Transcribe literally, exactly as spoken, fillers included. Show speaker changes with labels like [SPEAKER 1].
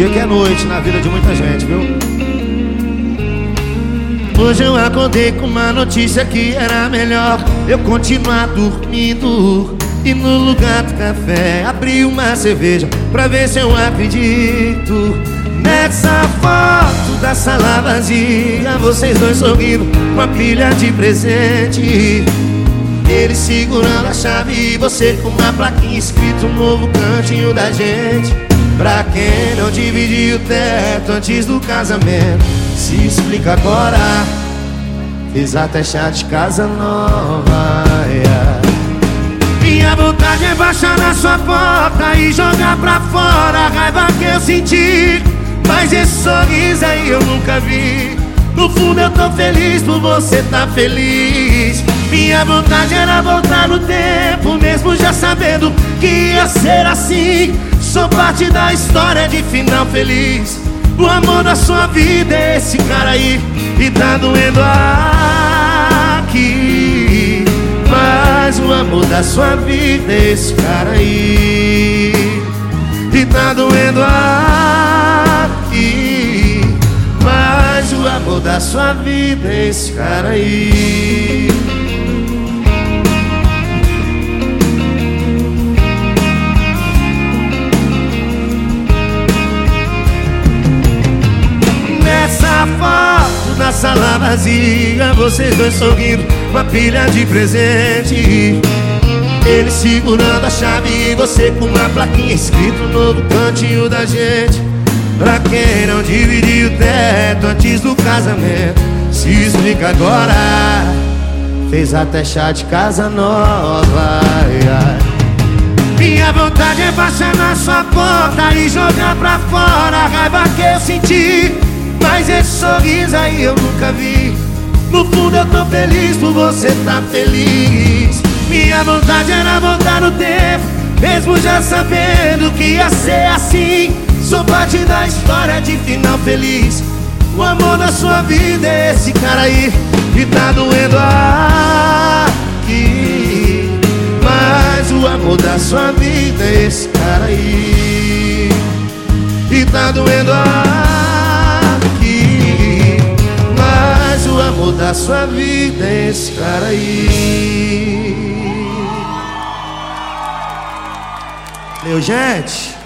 [SPEAKER 1] dia que é noite na vida de muita gente, viu? Hoje eu acordei com uma notícia que era melhor eu continuar dormindo e no lugar do café abri uma cerveja pra ver se eu acredito. Nessa foto da sala vazia, vocês dois sorrindo com a pilha de presente, ele segurando a chave e você com uma plaquinha escrito um novo cantinho da gente. Pra quem não dividiu o teto antes do casamento, se explica agora. Fiz até chá de casa nova, yeah. Minha vontade é baixar na sua porta e jogar pra fora a raiva que eu senti, mas esse sorriso aí eu nunca vi. No fundo eu tô feliz por você tá feliz. Minha vontade era voltar no tempo, mesmo já sabendo que ia ser assim. Sou parte da história de final feliz. O amor da sua vida é esse cara aí, e tá doendo aqui. Mas o amor da sua vida é esse cara aí, e tá doendo aqui. Mas o amor da sua vida é esse cara aí. Nessa foto da sala vazia, vocês dois sorrindo com a pilha de presente, ele segurando a chave e você com uma plaquinha escrito no novo cantinho da gente. Pra quem não dividiu o teto antes do casamento, se explica agora. Fez até chá de casa nova, yeah. Minha vontade é baixar na sua porta e jogar pra fora a raiva que eu senti, mas esse sorriso aí eu nunca vi. No fundo eu tô feliz por você tá feliz. Minha vontade era voltar no tempo, mesmo já sabendo que ia ser assim. Sou parte da história de final feliz. O amor da sua vida é esse cara aí, e tá doendo aqui. Mas o amor da sua vida é esse cara aí, e tá doendo aqui. Mas o amor da sua vida é esse cara aí. Meu gente,